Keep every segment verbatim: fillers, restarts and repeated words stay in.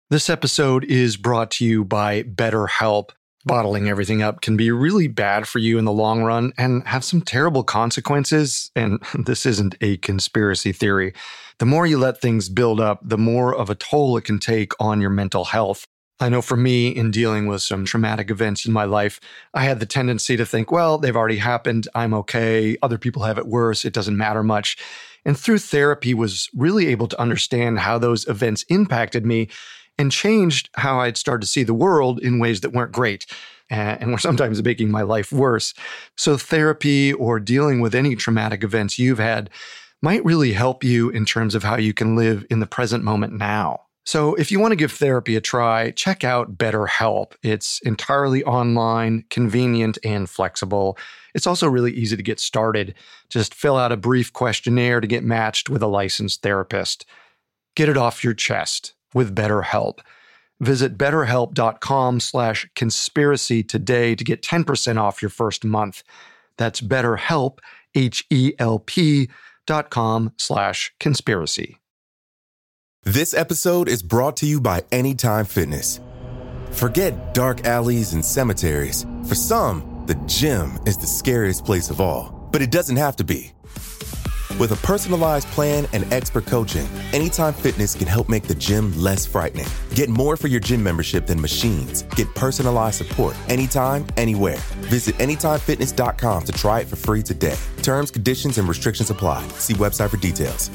This episode is brought to you by BetterHelp. Bottling everything up can be really bad for you in the long run and have some terrible consequences. And this isn't a conspiracy theory. The more you let things build up, the more of a toll it can take on your mental health. I know for me, in dealing with some traumatic events in my life, I had the tendency to think, well, they've already happened. I'm okay. Other people have it worse. It doesn't matter much. And through therapy, was really able to understand how those events impacted me and changed how I'd start to see the world in ways that weren't great and were sometimes making my life worse. So therapy or dealing with any traumatic events you've had might really help you in terms of how you can live in the present moment now. So if you want to give therapy a try, check out BetterHelp. It's entirely online, convenient, and flexible. It's also really easy to get started. Just fill out a brief questionnaire to get matched with a licensed therapist. Get it off your chest with BetterHelp. Visit betterhelp.com slash conspiracy today to get ten percent off your first month. That's BetterHelp, H E L P dot com slash conspiracy. This episode is brought to you by Anytime Fitness. Forget dark alleys and cemeteries. For some, the gym is the scariest place of all, but it doesn't have to be. With a personalized plan and expert coaching, Anytime Fitness can help make the gym less frightening. Get more for your gym membership than machines. Get personalized support anytime, anywhere. Visit anytime fitness dot com to try it for free today. Terms, conditions, and restrictions apply. See website for details.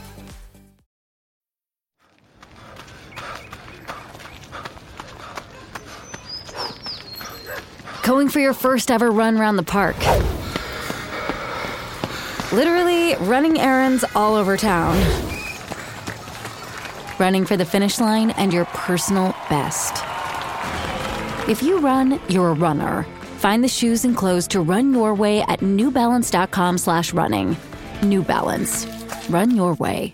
Going for your first ever run around the park. Literally running errands all over town. Running for the finish line and your personal best. If you run, you're a runner. Find the shoes and clothes to run your way at newbalance.com slash running. New Balance. Run your way.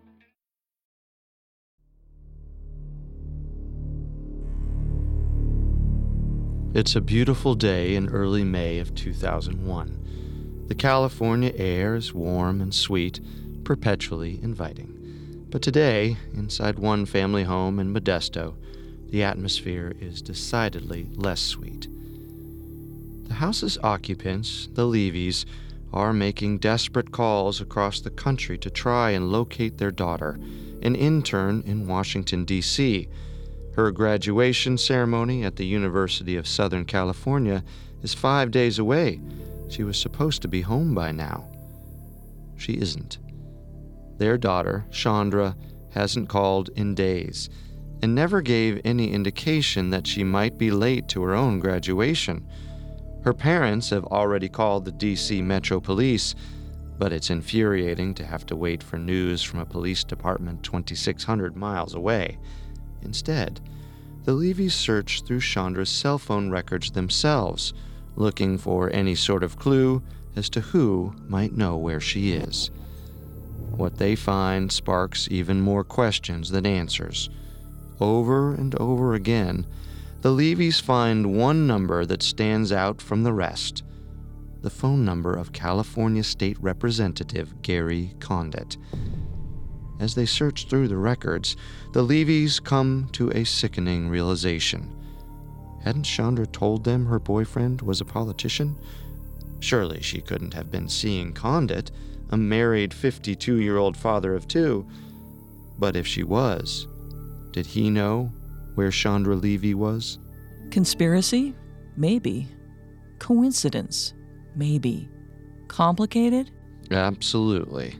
It's a beautiful day in early May of two thousand one. The California air is warm and sweet, perpetually inviting. But today, inside one family home in Modesto, the atmosphere is decidedly less sweet. The house's occupants, the Levies, are making desperate calls across the country to try and locate their daughter, an intern in Washington, D C Her graduation ceremony at the University of Southern California is five days away. She was supposed to be home by now. She isn't. Their daughter, Chandra, hasn't called in days and never gave any indication that she might be late to her own graduation. Her parents have already called the D C Metro Police, but it's infuriating to have to wait for news from a police department twenty-six hundred miles away. Instead, the Levies search through Chandra's cell phone records themselves, looking for any sort of clue as to who might know where she is. What they find sparks even more questions than answers. Over and over again, the Levies find one number that stands out from the rest: the phone number of California State Representative Gary Condit. As they search through the records, the Levies come to a sickening realization. Hadn't Chandra told them her boyfriend was a politician? Surely she couldn't have been seeing Condit, a married fifty-two-year-old father of two. But if she was, did he know where Chandra Levy was? Conspiracy? Maybe. Coincidence? Maybe. Complicated? Absolutely.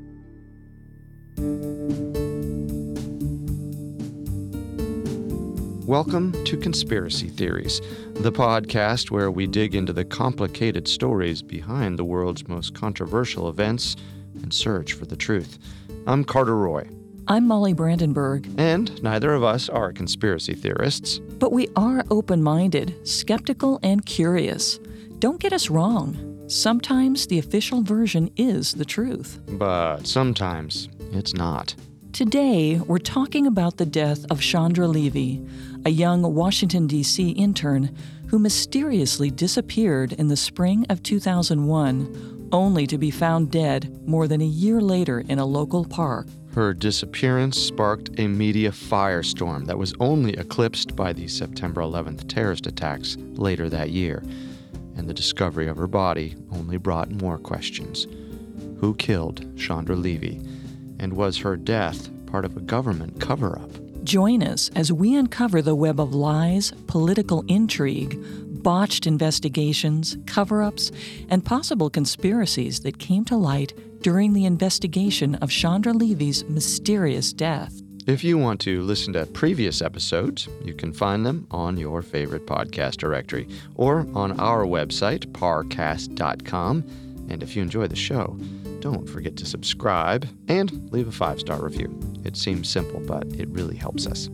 Welcome to Conspiracy Theories, the podcast where we dig into the complicated stories behind the world's most controversial events and search for the truth. I'm Carter Roy. I'm Molly Brandenburg. And neither of us are conspiracy theorists. But we are open-minded, skeptical, and curious. Don't get us wrong. Sometimes the official version is the truth. But sometimes it's not. Today, we're talking about the death of Chandra Levy, a young Washington, D C intern who mysteriously disappeared in the spring of two thousand one, only to be found dead more than a year later in a local park. Her disappearance sparked a media firestorm that was only eclipsed by the September eleventh terrorist attacks later that year, and the discovery of her body only brought more questions. Who killed Chandra Levy? And was her death part of a government cover-up? Join us as we uncover the web of lies, political intrigue, botched investigations, cover-ups, and possible conspiracies that came to light during the investigation of Chandra Levy's mysterious death. If you want to listen to previous episodes, you can find them on your favorite podcast directory or on our website, parcast dot com. And if you enjoy the show, don't forget to subscribe and leave a five-star review. It seems simple, but it really helps us.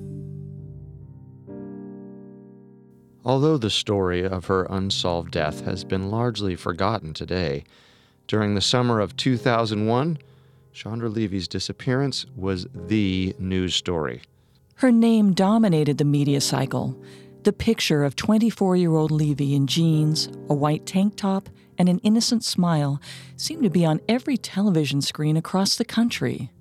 Although the story of her unsolved death has been largely forgotten today, during the summer of two thousand one, Chandra Levy's disappearance was the news story. Her name dominated the media cycle. The picture of twenty-four-year-old Levy in jeans, a white tank top, and an innocent smile seemed to be on every television screen across the country.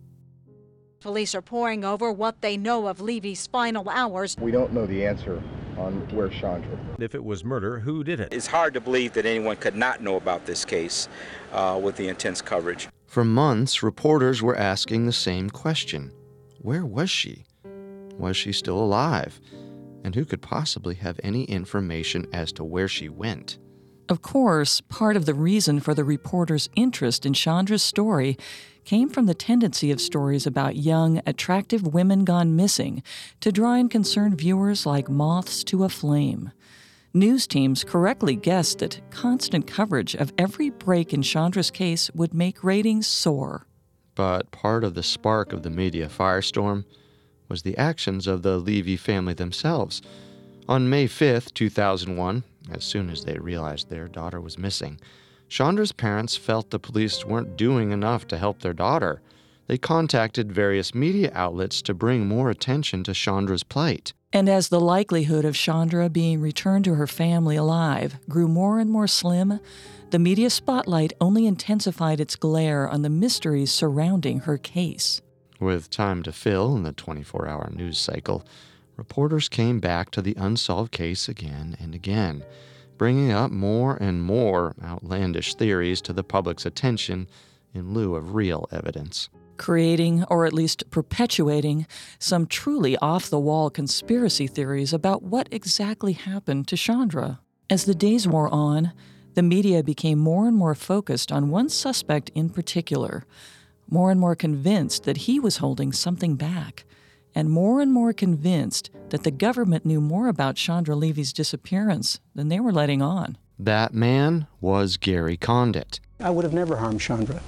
Police are poring over what they know of Levy's final hours. We don't know the answer on where Chandra. If it was murder, who did it? It's hard to believe that anyone could not know about this case uh, with the intense coverage. For months, reporters were asking the same question. Where was she? Was she still alive? And who could possibly have any information as to where she went? Of course, part of the reason for the reporters' interest in Chandra's story came from the tendency of stories about young, attractive women gone missing to draw in concerned viewers like moths to a flame. News teams correctly guessed that constant coverage of every break in Chandra's case would make ratings soar. But part of the spark of the media firestorm was the actions of the Levy family themselves. On May fifth, two thousand one, as soon as they realized their daughter was missing, Chandra's parents felt the police weren't doing enough to help their daughter. They contacted various media outlets to bring more attention to Chandra's plight. And as the likelihood of Chandra being returned to her family alive grew more and more slim, the media spotlight only intensified its glare on the mysteries surrounding her case. With time to fill in the twenty-four hour news cycle, reporters came back to the unsolved case again and again, bringing up more and more outlandish theories to the public's attention in lieu of real evidence. Creating, or at least perpetuating, some truly off-the-wall conspiracy theories about what exactly happened to Chandra. As the days wore on, the media became more and more focused on one suspect in particular, more and more convinced that he was holding something back, and more and more convinced that the government knew more about Chandra Levy's disappearance than they were letting on. That man was Gary Condit. I would have never harmed Chandra.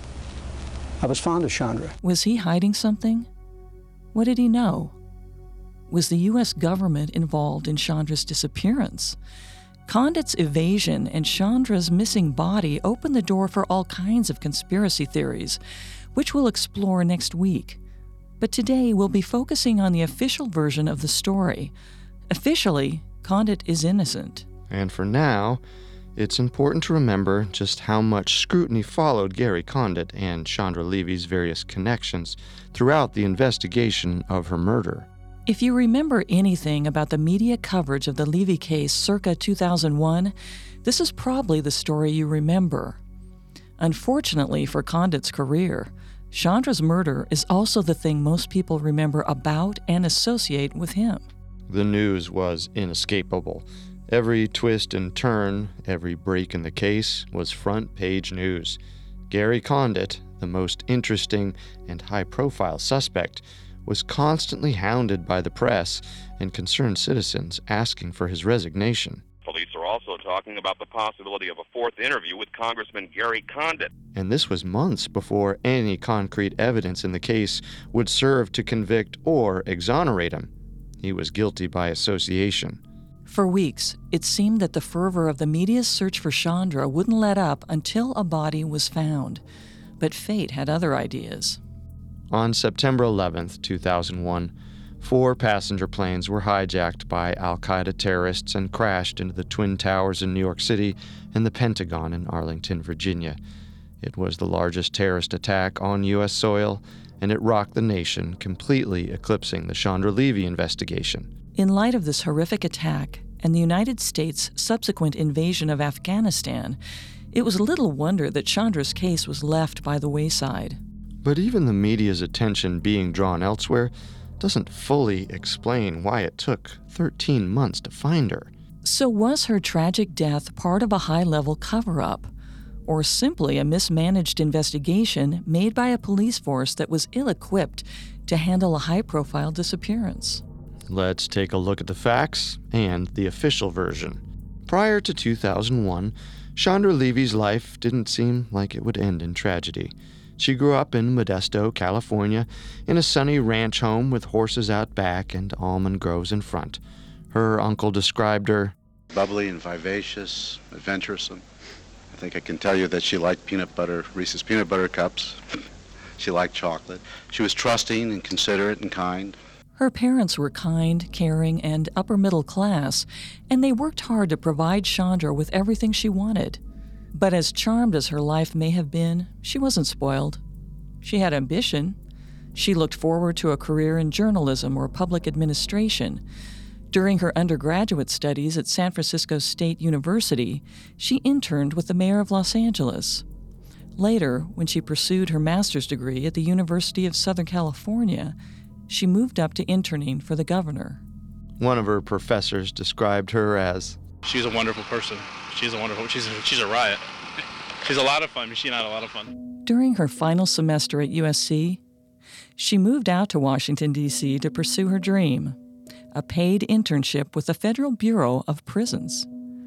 I was fond of Chandra. Was he hiding something? What did he know? Was the U S government involved in Chandra's disappearance? Condit's evasion and Chandra's missing body opened the door for all kinds of conspiracy theories, which we'll explore next week. But today we'll be focusing on the official version of the story. Officially, Condit is innocent. And for now, it's important to remember just how much scrutiny followed Gary Condit and Chandra Levy's various connections throughout the investigation of her murder. If you remember anything about the media coverage of the Levy case circa two thousand one, this is probably the story you remember. Unfortunately for Condit's career, Chandra's murder is also the thing most people remember about and associate with him. The news was inescapable. Every twist and turn, every break in the case was front-page news. Gary Condit, the most interesting and high-profile suspect, was constantly hounded by the press and concerned citizens asking for his resignation. Police are also talking about the possibility of a fourth interview with Congressman Gary Condit. And this was months before any concrete evidence in the case would serve to convict or exonerate him. He was guilty by association. For weeks, it seemed that the fervor of the media's search for Chandra wouldn't let up until a body was found. But fate had other ideas. On September eleventh, two thousand one, four passenger planes were hijacked by al-Qaeda terrorists and crashed into the Twin Towers in New York City and the Pentagon in Arlington, Virginia. It was the largest terrorist attack on U S soil and it rocked the nation, completely eclipsing the Chandra Levy investigation. In light of this horrific attack and the United States' subsequent invasion of Afghanistan, it was little wonder that Chandra's case was left by the wayside. But even the media's attention being drawn elsewhere doesn't fully explain why it took thirteen months to find her. So was her tragic death part of a high-level cover-up, or simply a mismanaged investigation made by a police force that was ill-equipped to handle a high-profile disappearance? Let's take a look at the facts and the official version. Prior to two thousand one, Chandra Levy's life didn't seem like it would end in tragedy. She grew up in Modesto, California, in a sunny ranch home with horses out back and almond groves in front. Her uncle described her bubbly and vivacious, adventuresome. I think I can tell you that she liked peanut butter, Reese's peanut butter cups. She liked chocolate. She was trusting and considerate and kind. Her parents were kind, caring, and upper middle class, and they worked hard to provide Chandra with everything she wanted. But as charmed as her life may have been, she wasn't spoiled. She had ambition. She looked forward to a career in journalism or public administration. During her undergraduate studies at San Francisco State University, she interned with the mayor of Los Angeles. Later, when she pursued her master's degree at the University of Southern California, she moved up to interning for the governor. One of her professors described her as, "She's a wonderful person. She's a wonderful, she's a, she's a riot. She's a lot of fun. She's not a lot of fun." During her final semester at U S C, she moved out to Washington, D C to pursue her dream, a paid internship with the Federal Bureau of Prisons.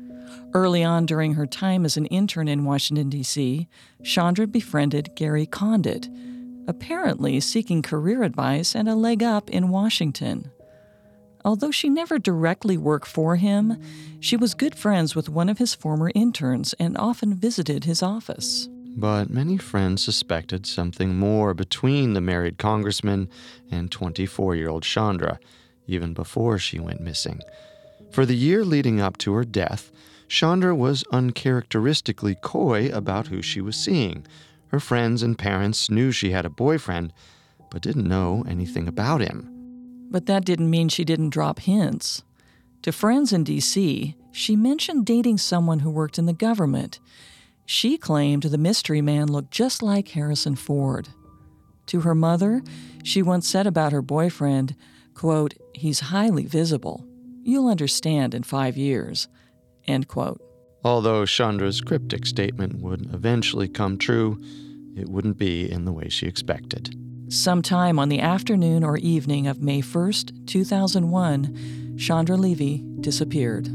Early on during her time as an intern in Washington, D C, Chandra befriended Gary Condit, apparently seeking career advice and a leg up in Washington. Although she never directly worked for him, she was good friends with one of his former interns and often visited his office. But many friends suspected something more between the married congressman and twenty-four-year-old Chandra, even before she went missing. For the year leading up to her death, Chandra was uncharacteristically coy about who she was seeing. Her friends and parents knew she had a boyfriend, but didn't know anything about him. But that didn't mean she didn't drop hints. To friends in D C, she mentioned dating someone who worked in the government. She claimed the mystery man looked just like Harrison Ford. To her mother, she once said about her boyfriend, quote, "He's highly visible. You'll understand in five years," end quote. Although Chandra's cryptic statement would eventually come true, it wouldn't be in the way she expected. Sometime on the afternoon or evening of May first, two thousand one, Chandra Levy disappeared.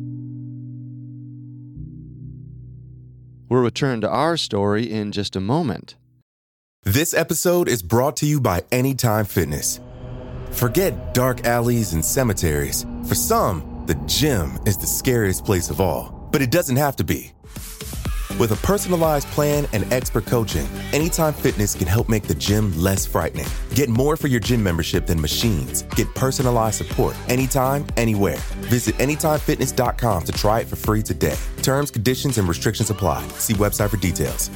We'll return to our story in just a moment. This episode is brought to you by Anytime Fitness. Forget dark alleys and cemeteries. For some, the gym is the scariest place of all, but it doesn't have to be. With a personalized plan and expert coaching, Anytime Fitness can help make the gym less frightening. Get more for your gym membership than machines. Get personalized support anytime, anywhere. Visit anytime fitness dot com to try it for free today. Terms, conditions, and restrictions apply. See website for details.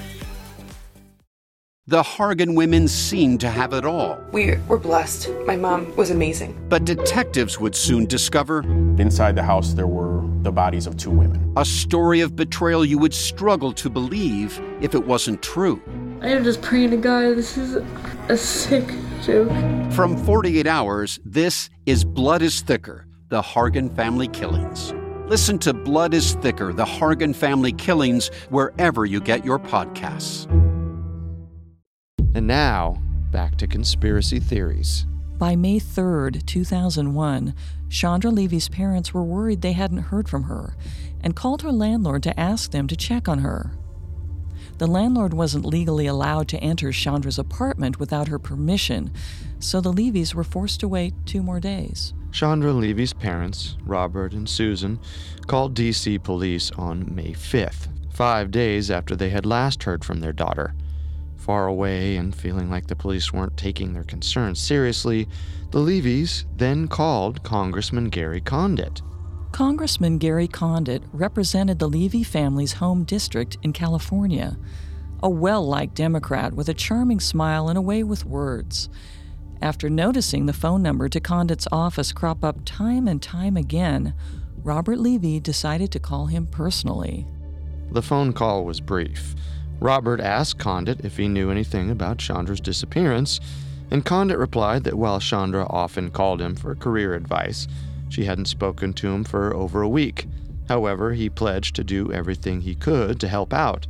The Hargan women seemed to have it all. We were blessed. My mom was amazing. But detectives would soon discover inside the house there were the bodies of two women. A story of betrayal you would struggle to believe if it wasn't true. I am just praying to God, this is a sick joke. From forty-eight hours, this is Blood is Thicker, the Hargan Family Killings. Listen to Blood is Thicker, the Hargan Family Killings, wherever you get your podcasts. And now, back to conspiracy theories. By May third, two thousand one, Chandra Levy's parents were worried they hadn't heard from her and called her landlord to ask them to check on her. The landlord wasn't legally allowed to enter Chandra's apartment without her permission, so the Levys were forced to wait two more days. Chandra Levy's parents, Robert and Susan, called D C police on May fifth, five days after they had last heard from their daughter. Far away and feeling like the police weren't taking their concerns seriously, the Levys then called Congressman Gary Condit. Congressman Gary Condit represented the Levy family's home district in California. a well-liked Democrat with a charming smile and a way with words. After noticing the phone number to Condit's office crop up time and time again, Robert Levy decided to call him personally. The phone call was brief. Robert asked Condit if he knew anything about Chandra's disappearance, and Condit replied that while Chandra often called him for career advice, she hadn't spoken to him for over a week. However, he pledged to do everything he could to help out.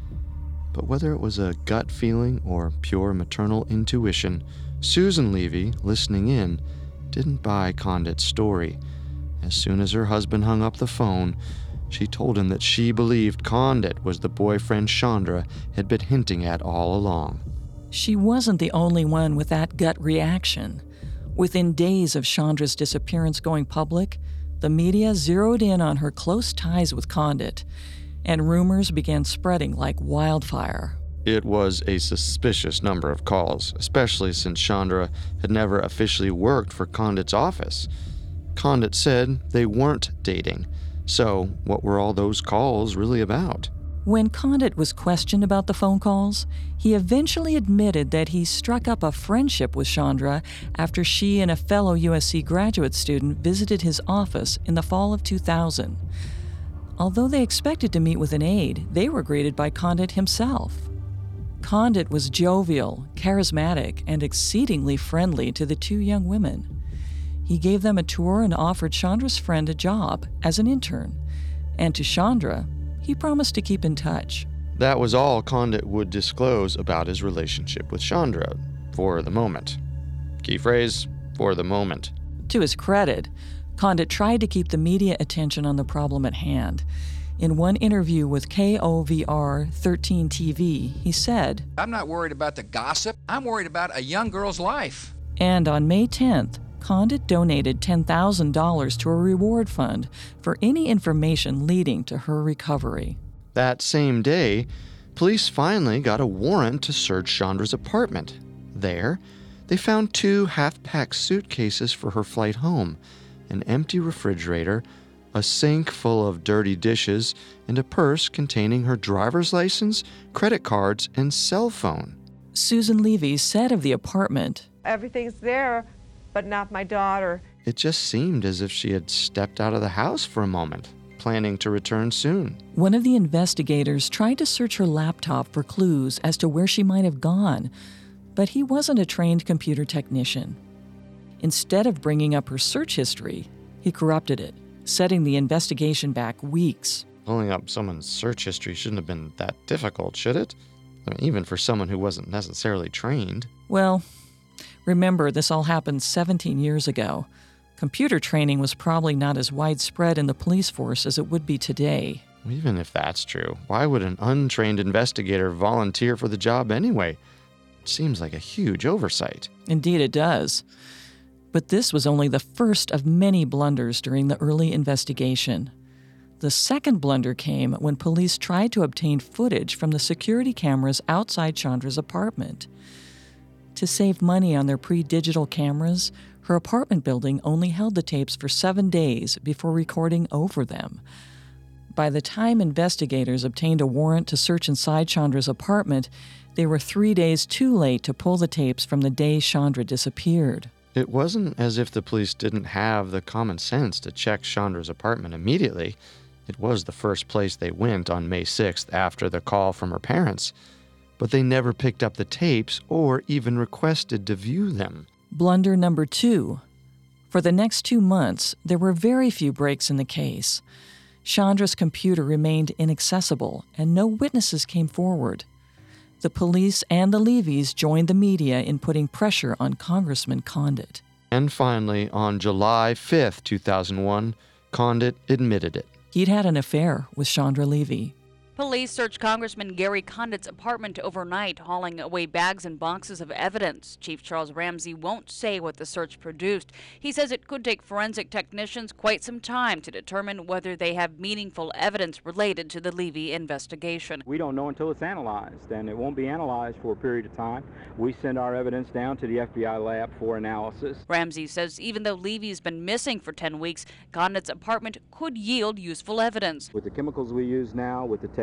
But whether it was a gut feeling or pure maternal intuition, Susan Levy, listening in, didn't buy Condit's story. As soon as her husband hung up the phone, she told him that she believed Condit was the boyfriend Chandra had been hinting at all along. She wasn't the only one with that gut reaction. Within days of Chandra's disappearance going public, the media zeroed in on her close ties with Condit, and rumors began spreading like wildfire. It was a suspicious number of calls, especially since Chandra had never officially worked for Condit's office. Condit said they weren't dating, so what were all those calls really about? When Condit was questioned about the phone calls, he eventually admitted that he struck up a friendship with Chandra after she and a fellow U S C graduate student visited his office in the fall of two thousand. Although they expected to meet with an aide, they were greeted by Condit himself. Condit was jovial, charismatic, and exceedingly friendly to the two young women. He gave them a tour and offered Chandra's friend a job as an intern. And to Chandra, he promised to keep in touch. That was all Condit would disclose about his relationship with Chandra, for the moment. Key phrase, for the moment. To his credit, Condit tried to keep the media attention on the problem at hand. In one interview with K O V R thirteen T V, he said, "I'm not worried about the gossip. I'm worried about a young girl's life." And on May tenth, Condit donated ten thousand dollars to a reward fund for any information leading to her recovery. That same day, police finally got a warrant to search Chandra's apartment. There, they found two half-packed suitcases for her flight home, an empty refrigerator, a sink full of dirty dishes, and a purse containing her driver's license, credit cards, and cell phone. Susan Levy said of the apartment, "Everything's there, but not my daughter." It just seemed as if she had stepped out of the house for a moment, planning to return soon. One of the investigators tried to search her laptop for clues as to where she might have gone, but he wasn't a trained computer technician. Instead of bringing up her search history, he corrupted it, setting the investigation back weeks. Pulling up someone's search history shouldn't have been that difficult, should it? I mean, even for someone who wasn't necessarily trained. Well, remember, this all happened seventeen years ago. Computer training was probably not as widespread in the police force as it would be today. Even if that's true, why would an untrained investigator volunteer for the job anyway? It seems like a huge oversight. Indeed it does. But this was only the first of many blunders during the early investigation. The second blunder came when police tried to obtain footage from the security cameras outside Chandra's apartment. To save money on their pre-digital cameras, her apartment building only held the tapes for seven days before recording over them. By the time investigators obtained a warrant to search inside Chandra's apartment, they were three days too late to pull the tapes from the day Chandra disappeared. It wasn't as if the police didn't have the common sense to check Chandra's apartment immediately. It was the first place they went on May sixth after the call from her parents. But they never picked up the tapes or even requested to view them. Blunder number two. For the next two months, there were very few breaks in the case. Chandra's computer remained inaccessible, and no witnesses came forward. The police and the Levys joined the media in putting pressure on Congressman Condit. And finally, on July fifth, two thousand one, Condit admitted it. He'd had an affair with Chandra Levy. Police searched Congressman Gary Condit's apartment overnight, hauling away bags and boxes of evidence. Chief Charles Ramsey won't say what the search produced. He says it could take forensic technicians quite some time to determine whether they have meaningful evidence related to the Levy investigation. We don't know until it's analyzed, and it won't be analyzed for a period of time. We send our evidence down to the F B I lab for analysis. Ramsey says even though Levy's been missing for ten weeks, Condit's apartment could yield useful evidence. With the chemicals we use now, with the techniques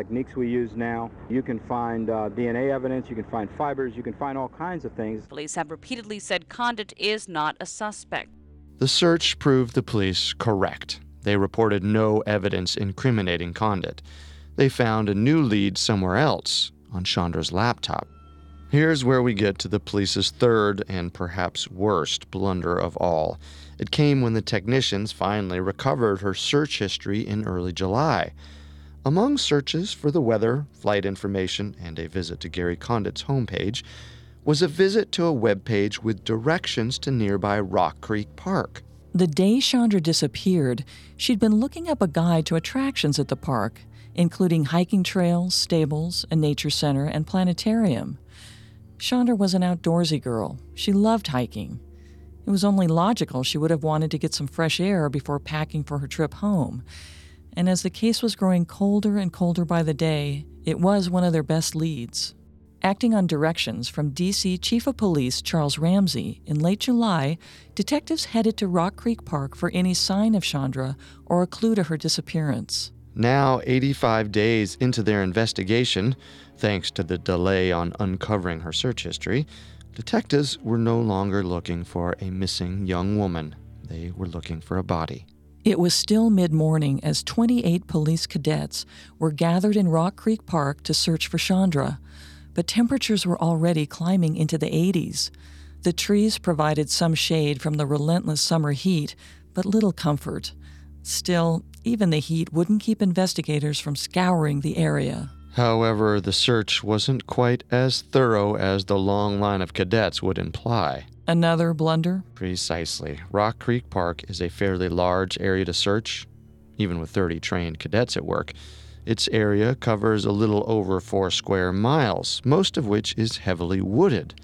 techniques we use now, you can find uh, D N A evidence, you can find fibers, you can find all kinds of things. Police have repeatedly said Condit is not a suspect. The search proved the police correct. They reported no evidence incriminating Condit. They found a new lead somewhere else, on Chandra's laptop. Here's where we get to the police's third and perhaps worst blunder of all. It came when the technicians finally recovered her search history in early July. Among searches for the weather, flight information, and a visit to Gary Condit's homepage was a visit to a webpage with directions to nearby Rock Creek Park. The day Chandra disappeared, she'd been looking up a guide to attractions at the park, including hiking trails, stables, a nature center, and planetarium. Chandra was an outdoorsy girl. She loved hiking. It was only logical she would have wanted to get some fresh air before packing for her trip home. And as the case was growing colder and colder by the day, it was one of their best leads. Acting on directions from D C Chief of Police Charles Ramsey, in late July, detectives headed to Rock Creek Park for any sign of Chandra or a clue to her disappearance. Now, eighty-five days into their investigation, thanks to the delay on uncovering her search history, detectives were no longer looking for a missing young woman. They were looking for a body. It was still mid-morning as twenty-eight police cadets were gathered in Rock Creek Park to search for Chandra, but temperatures were already climbing into the eighties. The trees provided some shade from the relentless summer heat, but little comfort. Still, even the heat wouldn't keep investigators from scouring the area. However, the search wasn't quite as thorough as the long line of cadets would imply. Another blunder? Precisely. Rock Creek Park is a fairly large area to search, even with thirty trained cadets at work. Its area covers a little over four square miles, most of which is heavily wooded.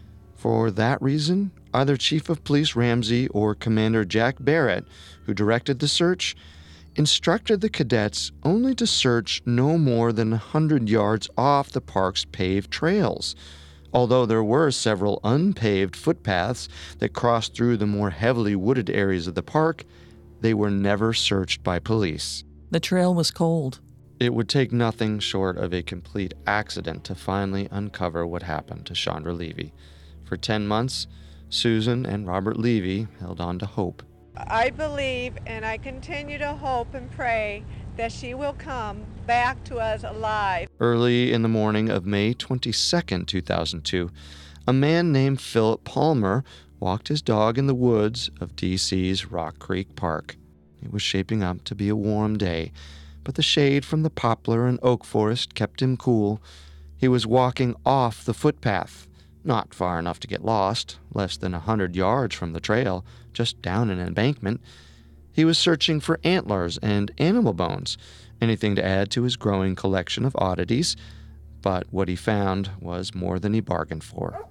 For that reason, either Chief of Police Ramsey or Commander Jack Barrett, who directed the search, instructed the cadets only to search no more than one hundred yards off the park's paved trails. Although there were several unpaved footpaths that crossed through the more heavily wooded areas of the park, they were never searched by police. The trail was cold. It would take nothing short of a complete accident to finally uncover what happened to Chandra Levy. For ten months, Susan and Robert Levy held on to hope. I believe and I continue to hope and pray that she will come back to us alive. Early in the morning of May twenty-second, two thousand two, a man named Philip Palmer walked his dog in the woods of D C's Rock Creek Park. It was shaping up to be a warm day, but the shade from the poplar and oak forest kept him cool. He was walking off the footpath, not far enough to get lost, less than a hundred yards from the trail, just down an embankment. He was searching for antlers and animal bones, anything to add to his growing collection of oddities, but what he found was more than he bargained for.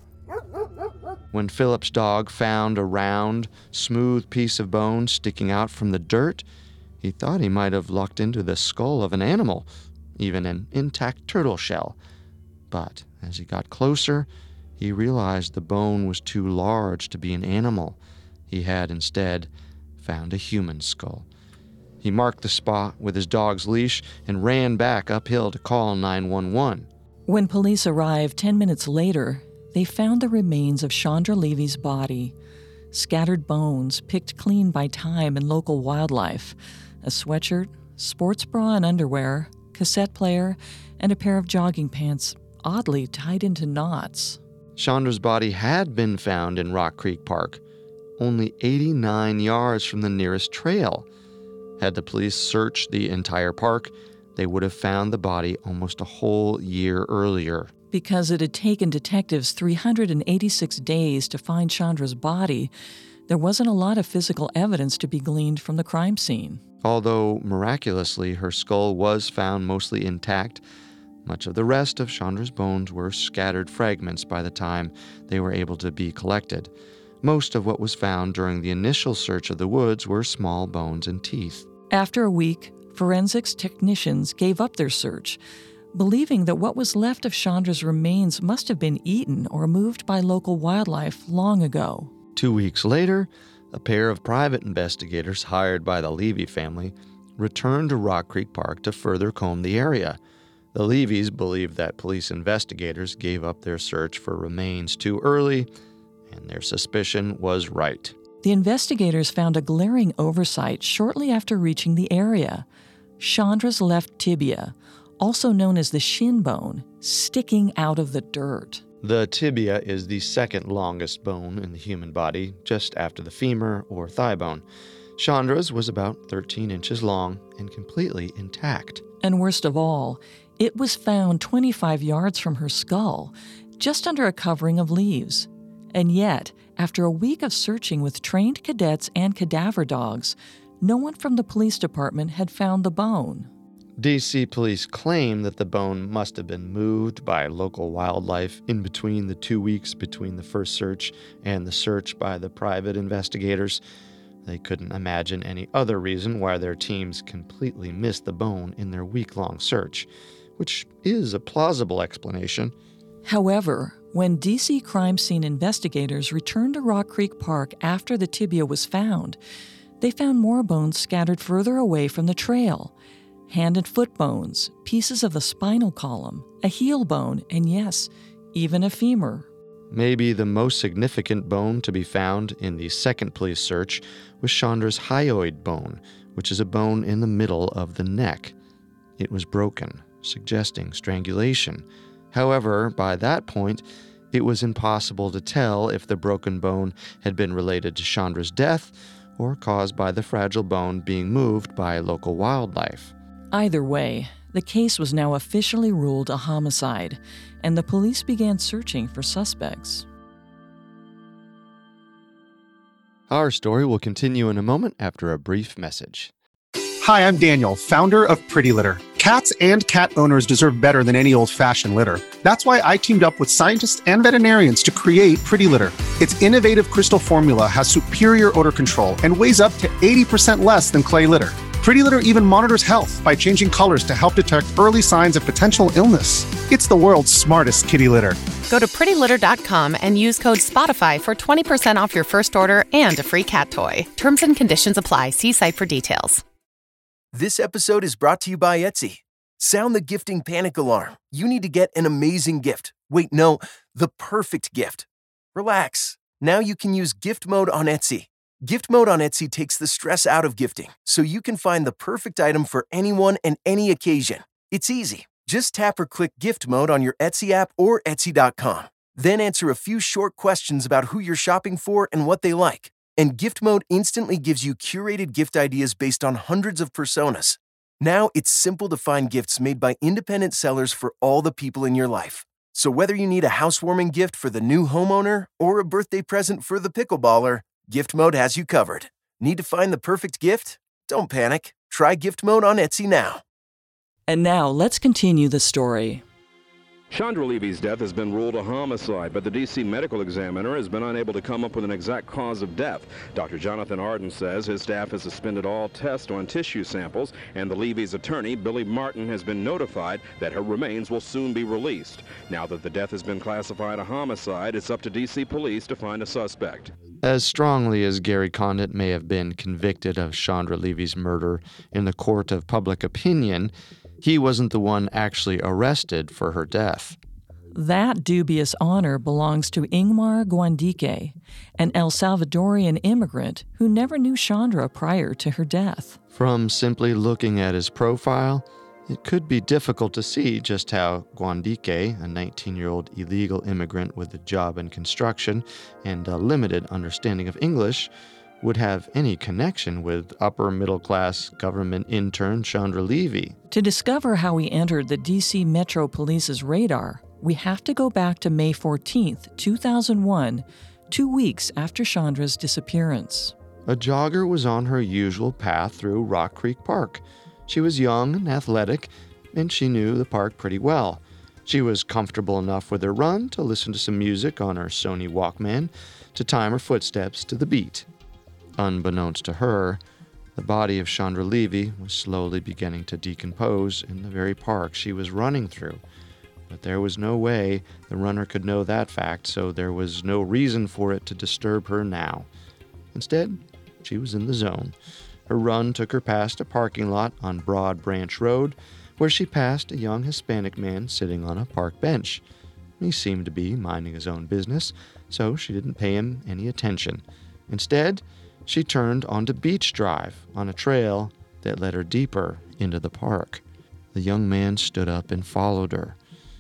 When Philip's dog found a round, smooth piece of bone sticking out from the dirt, he thought he might have lucked into the skull of an animal, even an intact turtle shell. But as he got closer, he realized the bone was too large to be an animal. He had instead found a human skull. He marked the spot with his dog's leash and ran back uphill to call nine one one. When police arrived ten minutes later, they found the remains of Chandra Levy's body. Scattered bones picked clean by time and local wildlife. A sweatshirt, sports bra and underwear, cassette player, and a pair of jogging pants, oddly tied into knots. Chandra's body had been found in Rock Creek Park, only eighty-nine yards from the nearest trail. Had the police searched the entire park, they would have found the body almost a whole year earlier. Because it had taken detectives three hundred eighty-six days to find Chandra's body, there wasn't a lot of physical evidence to be gleaned from the crime scene. Although, miraculously, her skull was found mostly intact, much of the rest of Chandra's bones were scattered fragments by the time they were able to be collected. Most of what was found during the initial search of the woods were small bones and teeth. After a week, forensics technicians gave up their search, believing that what was left of Chandra's remains must have been eaten or moved by local wildlife long ago. Two weeks later, a pair of private investigators hired by the Levy family returned to Rock Creek Park to further comb the area. The Levys believed that police investigators gave up their search for remains too early, and their suspicion was right. The investigators found a glaring oversight shortly after reaching the area. Chandra's left tibia, also known as the shin bone, sticking out of the dirt. The tibia is the second longest bone in the human body, just after the femur or thigh bone. Chandra's was about thirteen inches long and completely intact. And worst of all, it was found twenty-five yards from her skull, just under a covering of leaves. And yet, after a week of searching with trained cadets and cadaver dogs, no one from the police department had found the bone. D C police claim that the bone must have been moved by local wildlife in between the two weeks between the first search and the search by the private investigators. They couldn't imagine any other reason why their teams completely missed the bone in their week-long search, which is a plausible explanation. However, when D C crime scene investigators returned to Rock Creek Park after the tibia was found, they found more bones scattered further away from the trail. Hand and foot bones, pieces of the spinal column, a heel bone, and yes, even a femur. Maybe the most significant bone to be found in the second police search was Chandra's hyoid bone, which is a bone in the middle of the neck. It was broken, suggesting strangulation. However, by that point, it was impossible to tell if the broken bone had been related to Chandra's death or caused by the fragile bone being moved by local wildlife. Either way, the case was now officially ruled a homicide, and the police began searching for suspects. Our story will continue in a moment after a brief message. Hi, I'm Daniel, founder of Pretty Litter. Cats and cat owners deserve better than any old-fashioned litter. That's why I teamed up with scientists and veterinarians to create Pretty Litter. Its innovative crystal formula has superior odor control and weighs up to eighty percent less than clay litter. Pretty Litter even monitors health by changing colors to help detect early signs of potential illness. It's the world's smartest kitty litter. Go to pretty litter dot com and use code SPOTIFY for twenty percent off your first order and a free cat toy. Terms and conditions apply. See site for details. This episode is brought to you by Etsy. Sound the gifting panic alarm. You need to get an amazing gift. Wait, no, the perfect gift. Relax. Now you can use gift mode on Etsy. Gift mode on Etsy takes the stress out of gifting, so you can find the perfect item for anyone and any occasion. It's easy. Just tap or click gift mode on your Etsy app or Etsy dot com. Then answer a few short questions about who you're shopping for and what they like. And gift mode instantly gives you curated gift ideas based on hundreds of personas. Now it's simple to find gifts made by independent sellers for all the people in your life. So whether you need a housewarming gift for the new homeowner or a birthday present for the pickleballer, Gift Mode has you covered. Need to find the perfect gift? Don't panic. Try Gift Mode on Etsy now. And now let's continue the story. Chandra Levy's death has been ruled a homicide, but the D C medical examiner has been unable to come up with an exact cause of death. Doctor Jonathan Arden says his staff has suspended all tests on tissue samples, and the Levy's attorney, Billy Martin, has been notified that her remains will soon be released. Now that the death has been classified a homicide, it's up to D C police to find a suspect. As strongly as Gary Condit may have been convicted of Chandra Levy's murder in the court of public opinion, he wasn't the one actually arrested for her death. That dubious honor belongs to Ingmar Guandique, an El Salvadorian immigrant who never knew Chandra prior to her death. From simply looking at his profile, it could be difficult to see just how Guandique, a nineteen-year-old illegal immigrant with a job in construction and a limited understanding of English, would have any connection with upper-middle-class government intern Chandra Levy. To discover how he entered the D C Metro Police's radar, we have to go back to May fourteenth, two thousand one, two weeks after Chandra's disappearance. A jogger was on her usual path through Rock Creek Park. She was young and athletic, and she knew the park pretty well. She was comfortable enough with her run to listen to some music on her Sony Walkman to time her footsteps to the beat. Unbeknownst to her, the body of Chandra Levy was slowly beginning to decompose in the very park she was running through. But there was no way the runner could know that fact, so there was no reason for it to disturb her now. Instead, she was in the zone. Her run took her past a parking lot on Broad Branch Road, where she passed a young Hispanic man sitting on a park bench. He seemed to be minding his own business, so she didn't pay him any attention. Instead, she turned onto Beach Drive on a trail that led her deeper into the park. The young man stood up and followed her.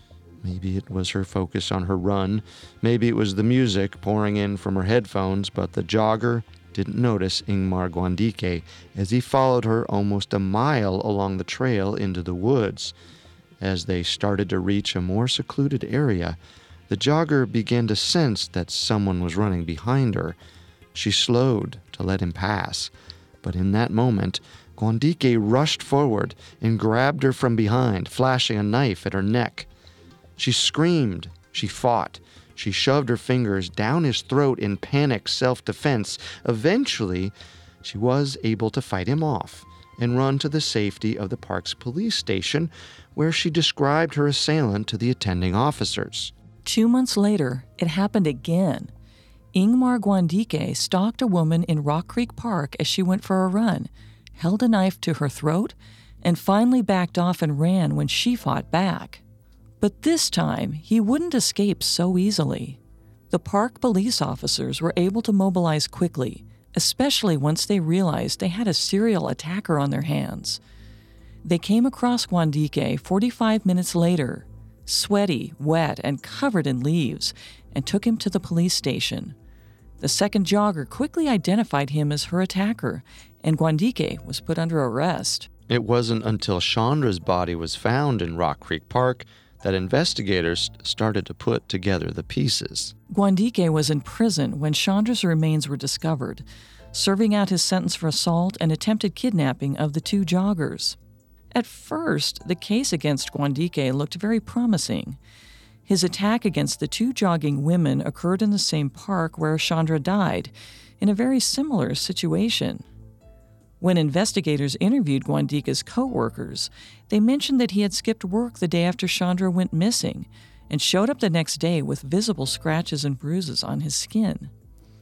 Maybe it was her focus on her run, maybe it was the music pouring in from her headphones, but the jogger didn't notice Ingmar Guandique as he followed her almost a mile along the trail into the woods. As they started to reach a more secluded area, the jogger began to sense that someone was running behind her. She slowed to let him pass, but in that moment, Guandique rushed forward and grabbed her from behind, flashing a knife at her neck. She screamed, she fought, she shoved her fingers down his throat in panicked self-defense. Eventually, she was able to fight him off and run to the safety of the park's police station, where she described her assailant to the attending officers. Two months later, it happened again. Ingmar Guandique stalked a woman in Rock Creek Park as she went for a run, held a knife to her throat, and finally backed off and ran when she fought back. But this time, he wouldn't escape so easily. The park police officers were able to mobilize quickly, especially once they realized they had a serial attacker on their hands. They came across Guandique forty-five minutes later, sweaty, wet, and covered in leaves, and took him to the police station. The second jogger quickly identified him as her attacker, and Guandique was put under arrest. It wasn't until Chandra's body was found in Rock Creek Park that investigators started to put together the pieces. Guandique was in prison when Chandra's remains were discovered, serving out his sentence for assault and attempted kidnapping of the two joggers. At first, the case against Guandique looked very promising. His attack against the two jogging women occurred in the same park where Chandra died, in a very similar situation. When investigators interviewed Guandique's co-workers, they mentioned that he had skipped work the day after Chandra went missing and showed up the next day with visible scratches and bruises on his skin.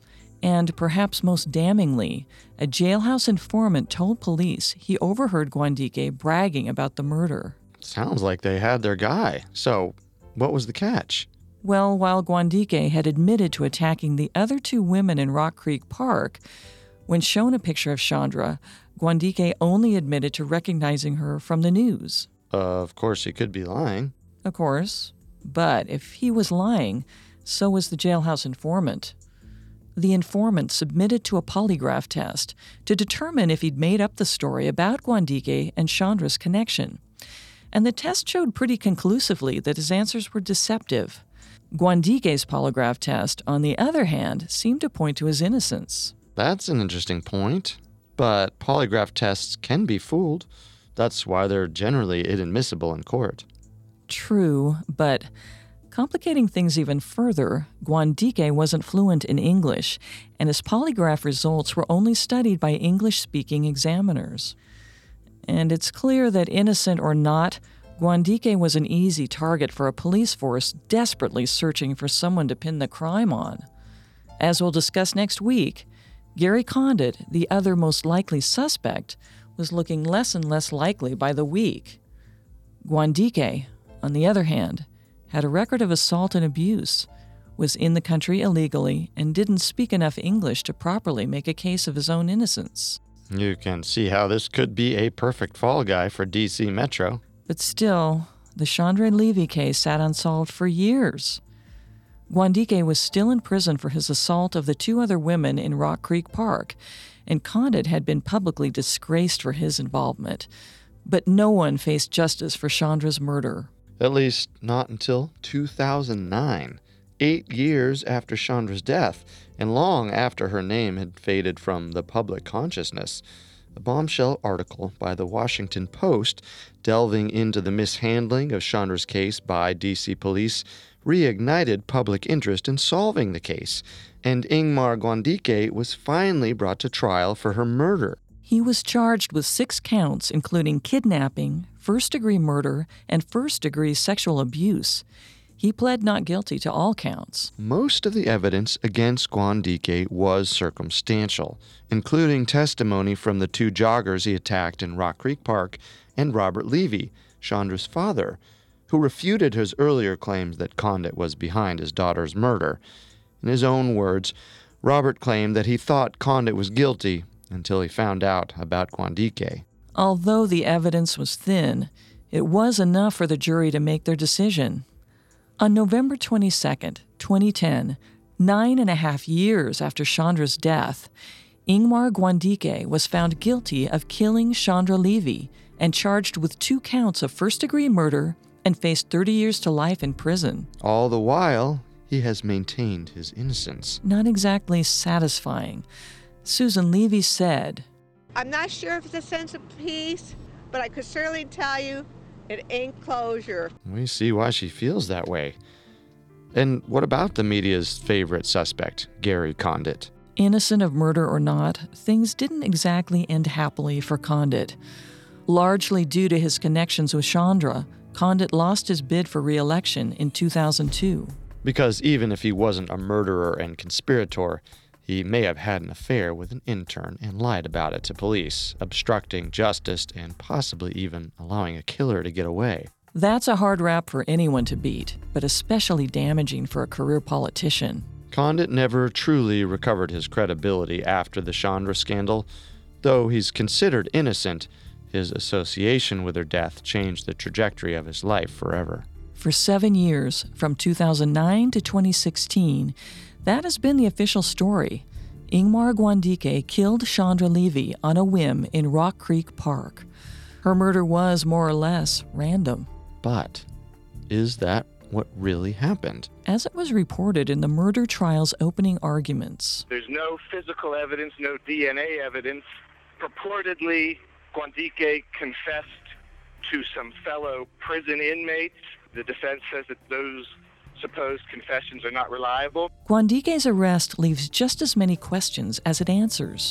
And perhaps most damningly, a jailhouse informant told police he overheard Guandique bragging about the murder. Sounds like they had their guy. So, what was the catch? Well, while Guandique had admitted to attacking the other two women in Rock Creek Park, when shown a picture of Chandra, Guandique only admitted to recognizing her from the news. Uh, of course, he could be lying. Of course. But if he was lying, so was the jailhouse informant. The informant submitted to a polygraph test to determine if he'd made up the story about Guandique and Chandra's connection. And the test showed pretty conclusively that his answers were deceptive. Guandique's polygraph test, on the other hand, seemed to point to his innocence. That's an interesting point, but polygraph tests can be fooled. That's why they're generally inadmissible in court. True, but complicating things even further, Guandique wasn't fluent in English, and his polygraph results were only studied by English-speaking examiners. And it's clear that, innocent or not, Guandique was an easy target for a police force desperately searching for someone to pin the crime on. As we'll discuss next week, Gary Condit, the other most likely suspect, was looking less and less likely by the week. Guandique, on the other hand, had a record of assault and abuse, was in the country illegally, and didn't speak enough English to properly make a case of his own innocence. You can see how this could be a perfect fall guy for D C Metro. But still, the Chandra Levy case sat unsolved for years. Guandique was still in prison for his assault of the two other women in Rock Creek Park, and Condit had been publicly disgraced for his involvement. But no one faced justice for Chandra's murder. At least not until two thousand nine, eight years after Chandra's death, and long after her name had faded from the public consciousness. A bombshell article by the Washington Post delving into the mishandling of Chandra's case by D C police reignited public interest in solving the case, and Ingmar Guandique was finally brought to trial for her murder. He was charged with six counts, including kidnapping, first-degree murder, and first-degree sexual abuse. He pled not guilty to all counts. Most of the evidence against Guandique was circumstantial, including testimony from the two joggers he attacked in Rock Creek Park and Robert Levy, Chandra's father, who refuted his earlier claims that Condit was behind his daughter's murder. In his own words, Robert claimed that he thought Condit was guilty until he found out about Guandique. Although the evidence was thin, it was enough for the jury to make their decision. On November twenty-second, twenty ten, nine and a half years after Chandra's death, Ingmar Guandique was found guilty of killing Chandra Levy and charged with two counts of first-degree murder and faced thirty years to life in prison. All the while, he has maintained his innocence. Not exactly satisfying. Susan Levy said, I'm not sure if it's a sense of peace, but I could certainly tell you it ain't closure. We see why she feels that way. And what about the media's favorite suspect, Gary Condit? Innocent of murder or not, things didn't exactly end happily for Condit. Largely due to his connections with Chandra, Condit lost his bid for re-election in two thousand two. Because even if he wasn't a murderer and conspirator, he may have had an affair with an intern and lied about it to police, obstructing justice and possibly even allowing a killer to get away. That's a hard rap for anyone to beat, but especially damaging for a career politician. Condit never truly recovered his credibility after the Chandra scandal. Though he's considered innocent, his association with her death changed the trajectory of his life forever. For seven years, from two thousand nine to twenty sixteen, that has been the official story. Ingmar Guandique killed Chandra Levy on a whim in Rock Creek Park. Her murder was more or less random. But is that what really happened? As it was reported in the murder trial's opening arguments, there's no physical evidence, no D N A evidence. Purportedly, Guandique confessed to some fellow prison inmates. The defense says that those supposed confessions are not reliable. Guandique's arrest leaves just as many questions as it answers.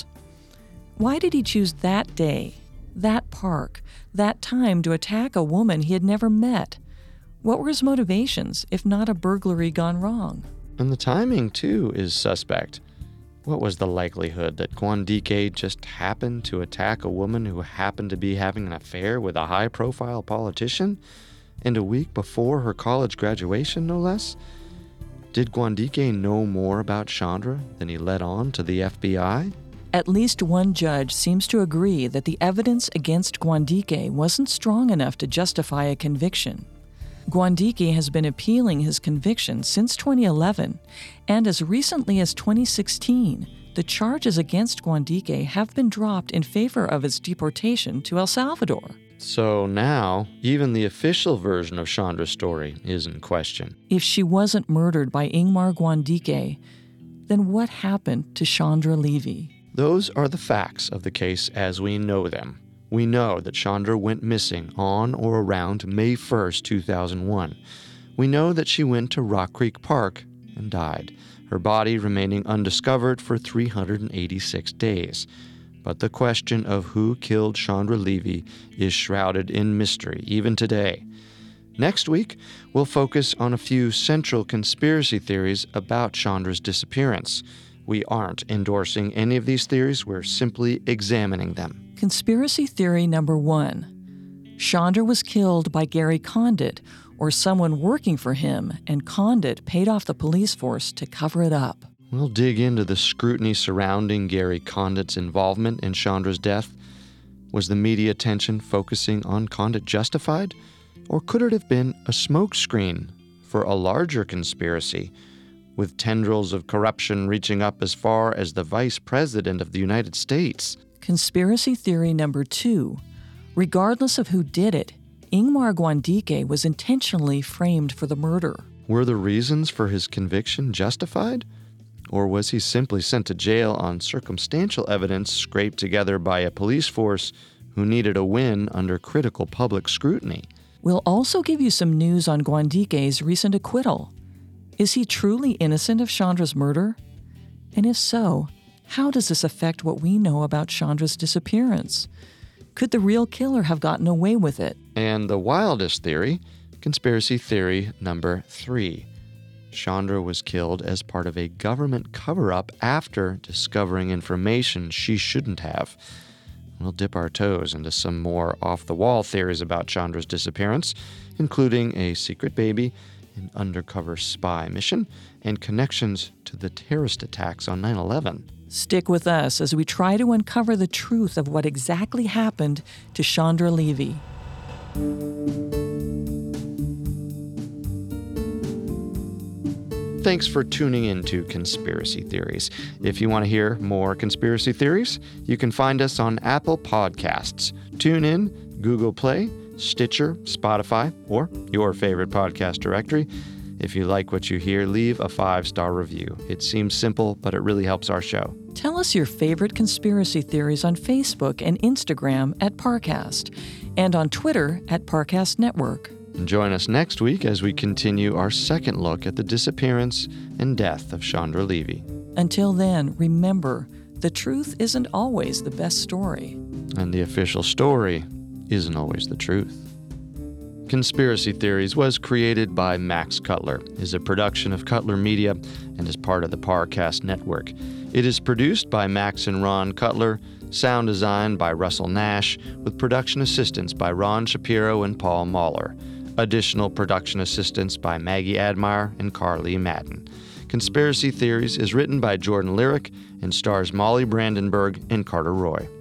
Why did he choose that day, that park, that time to attack a woman he had never met? What were his motivations, if not a burglary gone wrong? And the timing, too, is suspect. What was the likelihood that Guandique just happened to attack a woman who happened to be having an affair with a high-profile politician? And a week before her college graduation, no less? Did Guandique know more about Chandra than he let on to the F B I? At least one judge seems to agree that the evidence against Guandique wasn't strong enough to justify a conviction. Guandique has been appealing his conviction since twenty eleven, and as recently as twenty sixteen, the charges against Guandique have been dropped in favor of his deportation to El Salvador. So now, even the official version of Chandra's story is in question. If she wasn't murdered by Ingmar Guandique, then what happened to Chandra Levy? Those are the facts of the case as we know them. We know that Chandra went missing on or around May first, two thousand one. We know that she went to Rock Creek Park and died, her body remaining undiscovered for three hundred eighty-six days. But the question of who killed Chandra Levy is shrouded in mystery even today. Next week, we'll focus on a few central conspiracy theories about Chandra's disappearance. We aren't endorsing any of these theories, we're simply examining them. Conspiracy theory number one. Chandra was killed by Gary Condit, or someone working for him, and Condit paid off the police force to cover it up. We'll dig into the scrutiny surrounding Gary Condit's involvement in Chandra's death. Was the media attention focusing on Condit justified? Or could it have been a smokescreen for a larger conspiracy, with tendrils of corruption reaching up as far as the Vice President of the United States? Conspiracy theory number two. Regardless of who did it, Ingmar Guandique was intentionally framed for the murder. Were the reasons for his conviction justified? Or was he simply sent to jail on circumstantial evidence scraped together by a police force who needed a win under critical public scrutiny? We'll also give you some news on Guandique's recent acquittal. Is he truly innocent of Chandra's murder? And if so, how does this affect what we know about Chandra's disappearance? Could the real killer have gotten away with it? And the wildest theory, conspiracy theory number three. Chandra was killed as part of a government cover-up after discovering information she shouldn't have. we'll dip our toes into some more off-the-wall theories about Chandra's disappearance, including a secret baby, an undercover spy mission, and connections to the terrorist attacks on nine eleven. Stick with us as we try to uncover the truth of what exactly happened to Chandra Levy. Thanks for tuning in to Conspiracy Theories. If you want to hear more conspiracy theories, you can find us on Apple Podcasts, TuneIn, Google Play, Stitcher, Spotify, or your favorite podcast directory. If you like what you hear, leave a five-star review. It seems simple, but it really helps our show. Tell us your favorite conspiracy theories on Facebook and Instagram at Parcast, and on Twitter at Parcast Network. And join us next week as we continue our second look at the disappearance and death of Chandra Levy. Until then, remember, the truth isn't always the best story. And the official story isn't always the truth. Conspiracy Theories was created by Max Cutler, is a production of Cutler Media, and is part of the Parcast Network. It is produced by Max and Ron Cutler, sound design by Russell Nash, with production assistance by Ron Shapiro and Paul Mahler. Additional production assistance by Maggie Admire and Carly Madden. Conspiracy Theories is written by Jordan Lyric and stars Molly Brandenburg and Carter Roy.